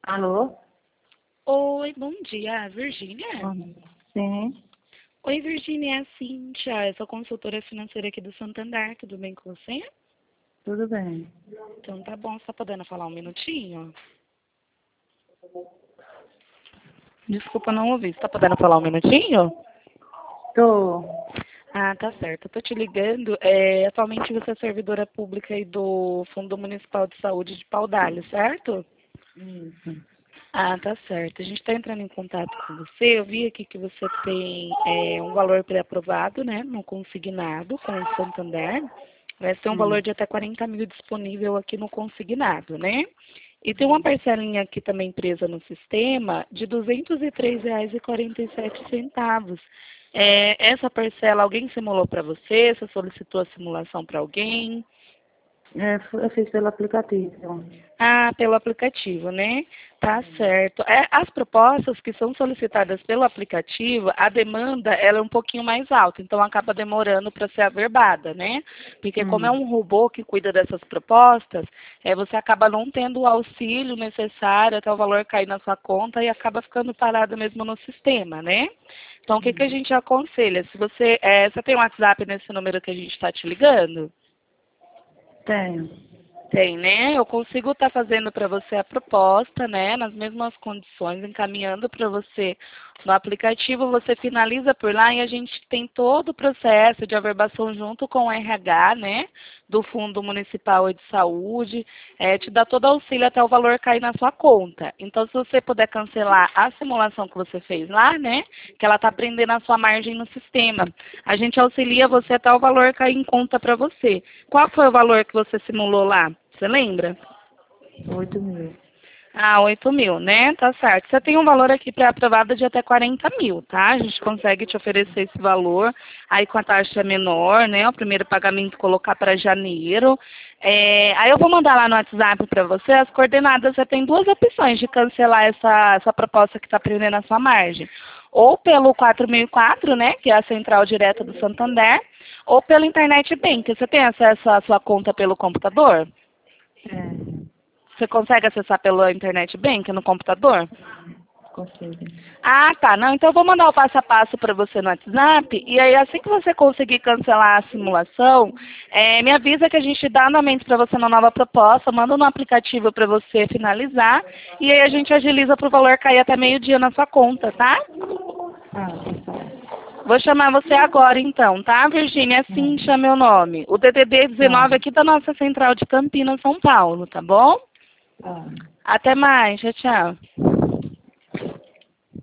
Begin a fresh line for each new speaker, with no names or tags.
Alô?
Oi, bom dia, Virgínia.
Sim,
Oi, Virgínia, é a Cíntia, eu sou consultora financeira aqui do Santander, tudo bem com você?
tudo bem.
Então tá bom, você tá podendo falar um minutinho? Desculpa, não ouvi, você tá podendo falar um minutinho?
Tô.
Ah, tá certo, eu tô te ligando, atualmente você é servidora pública aí do Fundo Municipal de Saúde de Paudalho, certo?
Isso.
Ah, tá certo. A gente está entrando em contato com você. Eu vi aqui que você tem um valor pré-aprovado, né, no consignado com o Santander. Vai ser um valor
Sim.
de até 40 mil disponível aqui no consignado, né? E tem uma parcelinha aqui também presa no sistema de R$ 203,47. Essa parcela, alguém simulou para você? Você solicitou a simulação para alguém?
Eu fiz pelo aplicativo.
Ah, pelo aplicativo, né? Tá certo. As propostas que são solicitadas pelo aplicativo, a demanda ela é um pouquinho mais alta, então acaba demorando para ser averbada, né? Porque como é
Hum.
um robô que cuida dessas propostas, você acaba não tendo o auxílio necessário até o valor cair na sua conta e acaba ficando parado mesmo no sistema, né? Então, o que que a gente aconselha? Se você tem um WhatsApp nesse número que a gente está te ligando?
Tenho.
Tem, né? Eu consigo estar fazendo para você a proposta, né? Nas mesmas condições, encaminhando para você no aplicativo, você finaliza por lá e a gente tem todo o processo de averbação junto com o RH, né? Do Fundo Municipal de Saúde, te dá todo auxílio até o valor cair na sua conta. Então, se você puder cancelar a simulação que você fez lá, né? Que ela está prendendo a sua margem no sistema. A gente auxilia você até o valor cair em conta para você. Qual foi o valor que você simulou lá? Você lembra?
8 mil.
Ah, 8 mil, né? Tá certo. Você tem um valor aqui pré-aprovado de até 40 mil, tá? A gente consegue te oferecer esse valor, aí com a taxa menor, né? O primeiro pagamento colocar para janeiro. Aí eu vou mandar lá no WhatsApp para você as coordenadas. Você tem duas opções de cancelar essa proposta que está prendendo a sua margem. Ou pelo 4004, né? Que é a central direta do Santander, ou pelo Internet Bank. Você tem acesso à sua conta pelo computador?
É,
Você consegue acessar pela Internet Bank no computador?
consigo.
Ah, tá. Não, então eu vou mandar o passo a passo para você no WhatsApp. E aí, assim que você conseguir cancelar a simulação, me avisa que a gente dá andamento para você na nova proposta, manda no aplicativo para você finalizar. E aí a gente agiliza para o valor cair até meio-dia na sua conta, tá?
Ah, tá certo.
Vou chamar você agora então, tá, Virgínia? É Cíntia, meu nome. O DDD 19
Tá,
aqui da nossa central de Campinas, São Paulo, tá bom?
tá.
Até mais. Tchau, tchau.